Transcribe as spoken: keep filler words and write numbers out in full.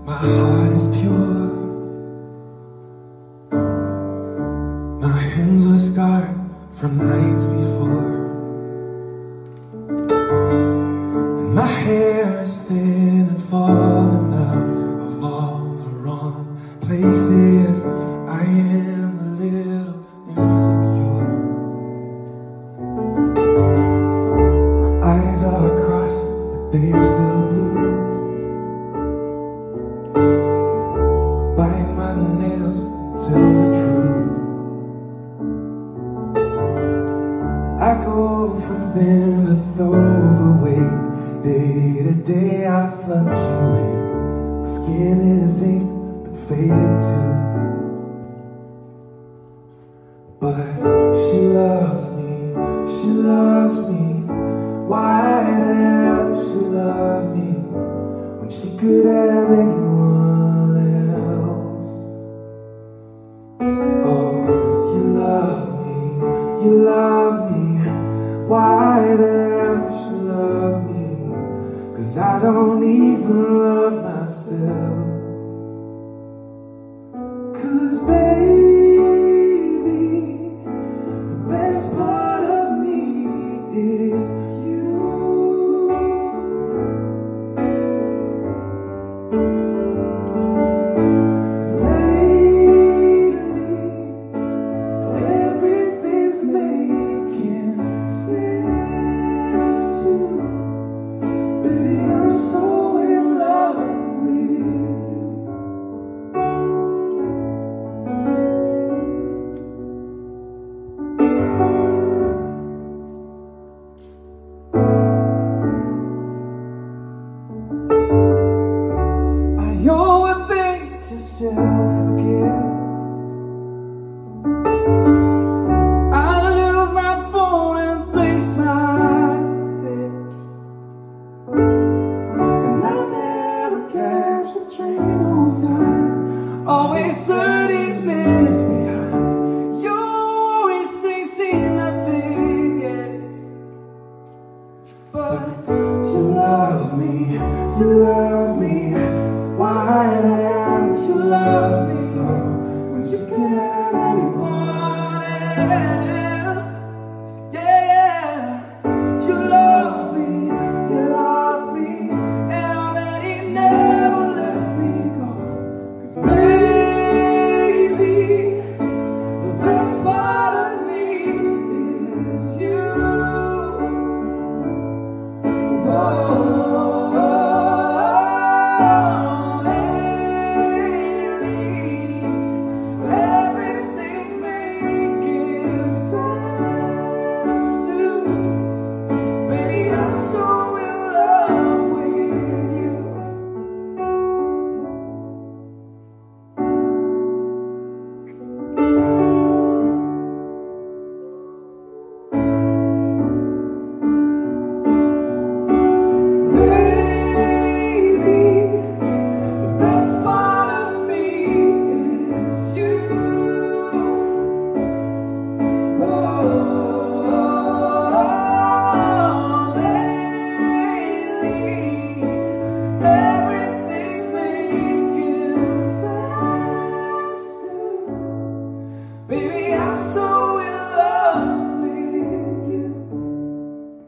My heart is pure. My hands are scarred from nights before, and my hair is thin and falling out of all the wrong places. I am a little insecure. My eyes are crossed, but they are still blue. Bite my nails till the truth. I go from thin to overweight. Day to day I fluctuate. My skin is ink but faded too. But she loves me, she loves me. Why the hell she loves me when she could have anyone else? Oh, you love me, you love me. Why the hell she love me? 'Cause I don't even love myself. 'Cause baby, the best part of me is you. Lately, everything's making sense too. Baby, I'm so in love with you. I overthink yourself again. I lose my phone and place my bed, and I never catch a train on time. Always thirty minutes behind. You always say, see nothing yet. But you love me, you love me. Why the hell you love me so when you could have anyone else? Yeah, you love me, you love me, and I bet he never lets me go. 'Cause baby, the best part of me is you. Whoa. Baby, I'm so